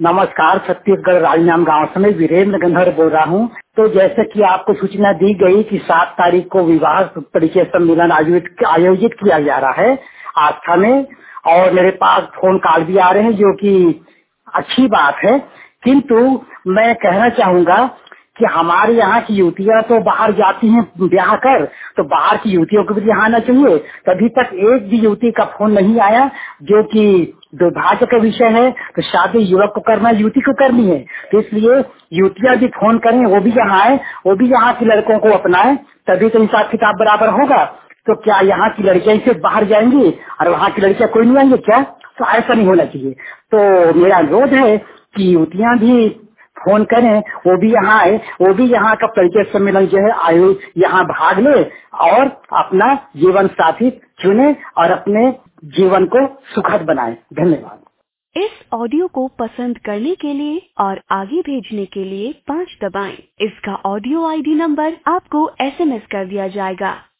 नमस्कार, छत्तीसगढ़ राजनाम गांव से मैं वीरेंद्र गंधर बोल रहा हूं। तो जैसे कि आपको सूचना दी गई कि 7 तारीख को विवाह परिचय सम्मेलन आयोजित किया जा रहा है आस्था में, और मेरे पास फोन कॉल भी आ रहे हैं जो कि अच्छी बात है। किंतु मैं कहना चाहूंगा कि हमारे यहाँ की युवतियां तो बाहर जाती हैं ब्याह कर, तो बाहर की युवतियों को भी यहाँ आना चाहिए। तभी तक एक भी युवती का फोन नहीं आया, जो कि दुर्भाग्य का विषय है। तो शादी युवक को करना, युवती को करनी है, तो इसलिए युवतियां भी फोन करें, वो भी यहाँ आए, वो भी यहाँ के लड़कों को अपनाएं, तभी तो हिसाब किताब बराबर होगा। तो क्या यहाँ की लड़कियां सिर्फ बाहर जाएंगी और वहाँ की लड़कियां कोई नहीं आएंगे क्या? तो ऐसा नहीं होना चाहिए। तो मेरा अनुरोध है कि युवतियां भी फोन करें, वो भी यहाँ आए, वो भी यहाँ का परिचय सम्मेलन जो है यहाँ भाग ले और अपना जीवन साथी चुने और अपने जीवन को सुखद बनाए। धन्यवाद। इस ऑडियो को पसंद करने के लिए और आगे भेजने के लिए 5 दबाएं। इसका ऑडियो आईडी नंबर आपको SMS कर दिया जाएगा।